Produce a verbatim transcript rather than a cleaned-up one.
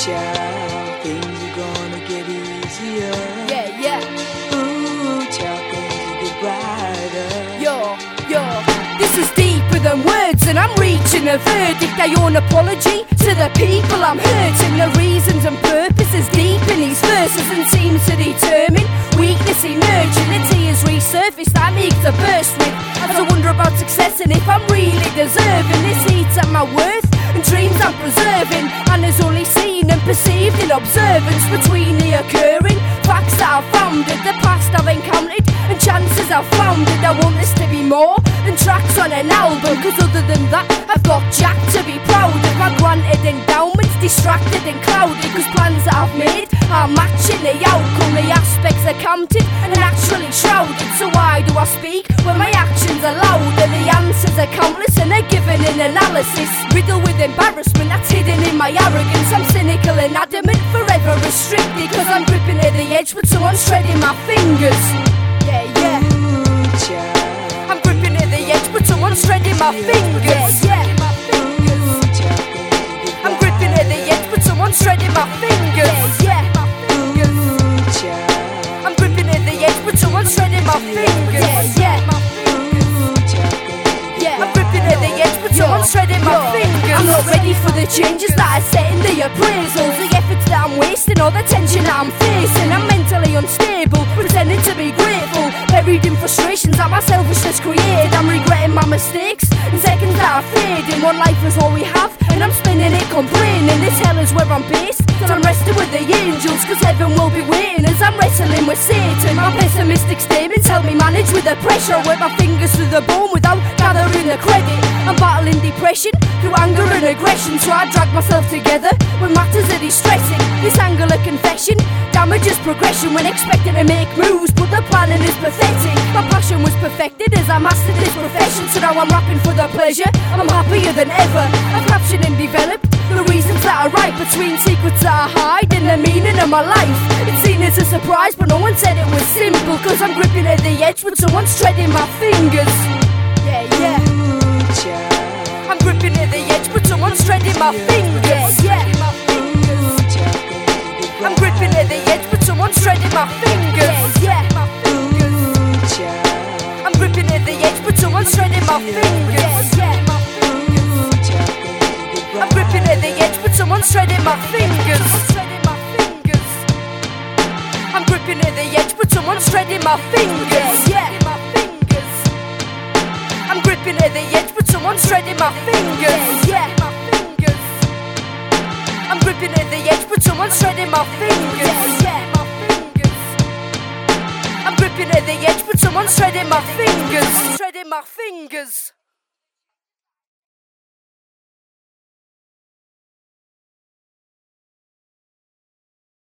child, things are gonna get easier. Yeah, yeah. Ooh, child, things will get brighter. Yo, yo, this is deeper than words, and I'm reaching a verdict. I owe an apology to the people I'm hurting. The reasons and purposes deep in these verses, and seems to determine weakness he nurtured. The tears resurface that I'm eager to burst with, as I wonder about success and if I'm really deserving. This heats at my worth and dreams I'm preserving, and there's only seen and perceived in observance between the occurring facts that I've founded, the past I've encountered, and chances I've founded. I want this to be more than tracks on an album, cause other than that I've got Jack to be proud of. My granted endowments distracted and clouded, cause plans that I've made are matching the outcome. The aspects are counted and naturally shrouded. So why do I speak when my actions are louder? The answers are countless and they're given in analysis, riddled with embarrassment that's hidden in my arrogance. I'm cynical and adamant, forever restricted, cause I'm gripping at the edge but someone's shredding my fingers. Yeah, yeah. Ooh, child, I'm gripping at the edge but someone's shredding my fingers. Yeah, yeah. ooh, child, things will get I'm gripping at the edge but someone's shredding my fingers. Yeah, yeah. Ooh, child, I'm gripping at the edge but someone's shredding my fingers. Yeah, yeah. ooh, child, things will get Yeah, I'm gripping at the edge but someone's shredding my fingers. I'm not ready for the changes that I set in the appraisals, the efforts that I'm wasting, all the tension that I'm facing. I'm mentally unstable, pretending to be grateful, buried in frustrations that my selfishness created. I'm regretting my mistakes and seconds that are fading. One life is all we have and I'm spending it complaining. This hell is where I'm based, so I'm resting with the angels, cause heaven will be waiting as I'm wrestling with Satan. My pessimistic statements help me manage with the pressure. I work my fingers through the bone without gathering the credit. I'm battling depression through anger and aggression, so I drag myself together when matters are distressing. This angular confession damages progression when expecting to make moves, but the planning is pathetic. My passion was perfected as I mastered this profession, so now I'm rapping for the pleasure. I'm happier than ever. I've captured and developed the reasons that I write, between secrets that I hide and the meaning of my life. It's seen as a surprise, but no one said it was simple, cause I'm gripping at the edge but someone's treading my fingers. Yeah, yeah. Ooh, child, I'm gripping at the edge but someone's treading my fingers. Yeah, ooh, child, things will get I'm gripping at the edge but someone's treading my fingers. Yeah, Ooh, child, I'm gripping at the edge but someone's treading my fingers. Yeah, ooh, child, things will get I'm gripping at the edge but someone's treading my fingers. I'm gripping at the edge but someone's treading my fingers. Yeah, I'm gripping at the edge but someone's treading my fingers. Yeah, I'm gripping at the edge but someone's treading my fingers. Yeah, I'm gripping at the edge but someone's treading my fingers. Treading my fingers.